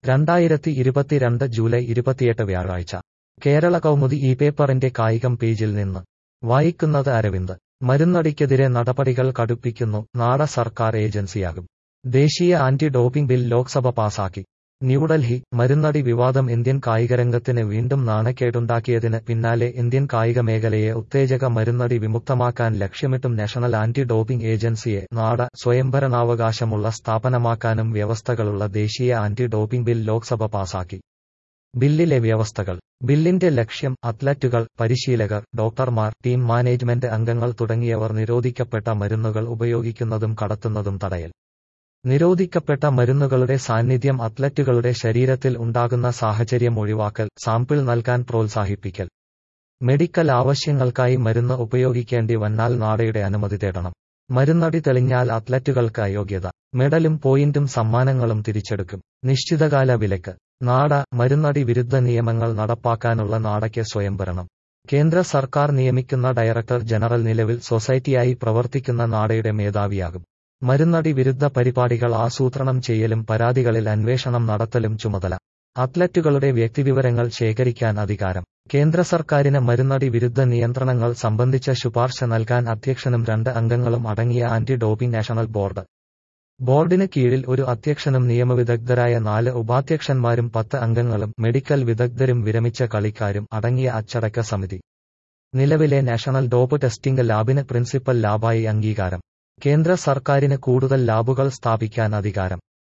2022 July 28 വ്യാഴാഴ്ച കേരള കൗമുദി ഈ പേപ്പറിന്റെ കായികം പേജിൽ നിന്ന് വായിക്കുന്നത് അരവിന്ദ്. മരുന്നടിക്കെതിരെ നടപടികൾ കടുപ്പിക്കുന്നു, നാട സർക്കാർ ഏജൻസിയാകും. ദേശീയ ആന്റി ഡോപ്പിംഗ് ബിൽ ലോക്സഭ പാസാക്കി. ന്യൂഡൽഹി. മരുന്നടി വിവാദം ഇന്ത്യൻ കായികരംഗത്തിന് വീണ്ടും നാണക്കേടുണ്ടാക്കിയതിന് പിന്നാലെ ഇന്ത്യൻ കായിക മേഖലയെ ഉത്തേജക മരുന്നടി വിമുക്തമാക്കാൻ ലക്ഷ്യമിട്ടും നാഷണൽ ആന്റി ഡോപ്പിംഗ് ഏജൻസിയെ നാട സ്വയംഭരണാവകാശമുള്ള സ്ഥാപനമാക്കാനും വ്യവസ്ഥകളുള്ള ദേശീയ ആന്റി ഡോപ്പിംഗ് ബിൽ ലോക്സഭ പാസാക്കി. ബില്ലിലെ വ്യവസ്ഥകൾ. ബില്ലിന്റെ ലക്ഷ്യം അത്ലറ്റുകൾ, പരിശീലകർ, ഡോക്ടർമാർ, ടീം മാനേജ്മെന്റ് അംഗങ്ങൾ തുടങ്ങിയവർ നിരോധിക്കപ്പെട്ട മരുന്നുകൾ ഉപയോഗിക്കുന്നതും കടത്തുന്നതും തടയൽ. നിരോധിക്കപ്പെട്ട മരുന്നുകളുടെ സാന്നിധ്യം അത്ലറ്റുകളുടെ ശരീരത്തിൽ ഉണ്ടാകുന്ന സാഹചര്യം ഒഴിവാക്കൽ. സാമ്പിൾ നൽകാൻ പ്രോത്സാഹിപ്പിക്കൽ. മെഡിക്കൽ ആവശ്യങ്ങൾക്കായി മരുന്ന് ഉപയോഗിക്കേണ്ടി വന്നാൽ നാഡയുടെ അനുമതി തേടണം. മരുന്നടി തെളിഞ്ഞാൽ അത്ലറ്റുകൾക്ക് അയോഗ്യത, മെഡലും പോയിന്റും സമ്മാനങ്ങളും തിരിച്ചെടുക്കും. നിശ്ചിതകാല വിലക്ക്. നാഡ. മരുന്നടി വിരുദ്ധ നിയമങ്ങൾ നടപ്പാക്കാനുള്ള നാഡയ്ക്ക് സ്വയംഭരണം. കേന്ദ്ര സർക്കാർ നിയമിക്കുന്ന ഡയറക്ടർ ജനറൽ നിലവിൽ സൊസൈറ്റിയായി പ്രവർത്തിക്കുന്ന നാഡയുടെ മേധാവിയാകും. മരുന്നടി വിരുദ്ധ പരിപാടികൾ ആസൂത്രണം ചെയ്യലും പരാതികളിൽ അന്വേഷണം നടത്തലും ചുമതല. അത്ലറ്റുകളുടെ വ്യക്തിവിവരങ്ങൾ ശേഖരിക്കാൻ അധികാരം. കേന്ദ്ര സർക്കാരിന് മരുന്നടി വിരുദ്ധ നിയന്ത്രണങ്ങൾ സംബന്ധിച്ച ശുപാർശ നൽകാൻ അധ്യക്ഷനും 2 അംഗങ്ങളും അടങ്ങിയ ആന്റി ഡോപ്പിംഗ് നാഷണൽ ബോർഡ്. ബോർഡിന് കീഴിൽ ഒരു അധ്യക്ഷനും നിയമവിദഗ്ധരായ 4 ഉപാധ്യക്ഷന്മാരും 10 അംഗങ്ങളും മെഡിക്കൽ വിദഗ്ധരും വിരമിച്ച കളിക്കാരും അടങ്ങിയ അച്ചടക്ക സമിതി. നിലവിലെ നാഷണൽ ഡോപ്പ് ടെസ്റ്റിംഗ് ലാബിന് പ്രിൻസിപ്പൽ ലാബായി അംഗീകാരം. കേന്ദ്ര സർക്കാരിന് കൂടുതൽ ലാബുകൾ സ്ഥാപിക്കാൻ അധികാരം.